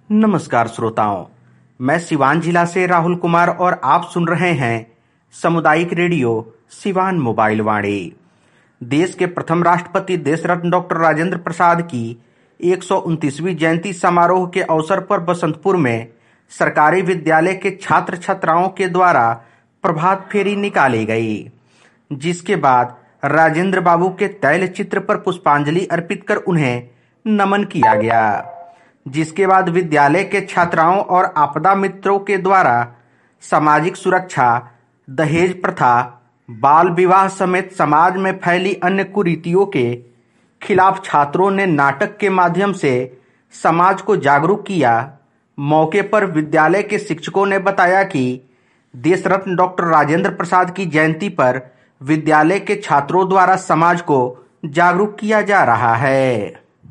नमस्कार श्रोताओं, मैं सिवान जिला से राहुल कुमार और आप सुन रहे हैं सामुदायिक रेडियो सिवान मोबाइल वाणी। देश के प्रथम राष्ट्रपति देश रत्न डॉक्टर राजेंद्र प्रसाद की 129वीं जयंती समारोह के अवसर पर बसंतपुर में सरकारी विद्यालय के छात्र छात्राओं के द्वारा प्रभात फेरी निकाली गई, जिसके बाद राजेंद्र बाबू के तैल चित्र पर पुष्पांजलि अर्पित कर उन्हें नमन किया गया। जिसके बाद विद्यालय के छात्राओं और आपदा मित्रों के द्वारा सामाजिक सुरक्षा, दहेज प्रथा, बाल विवाह समेत समाज में फैली अन्य कुरीतियों के खिलाफ छात्रों ने नाटक के माध्यम से समाज को जागरूक किया। मौके पर विद्यालय के शिक्षकों ने बताया कि देश रत्न डॉक्टर राजेंद्र प्रसाद की जयंती पर विद्यालय के छात्रों द्वारा समाज को जागरूक किया जा रहा है।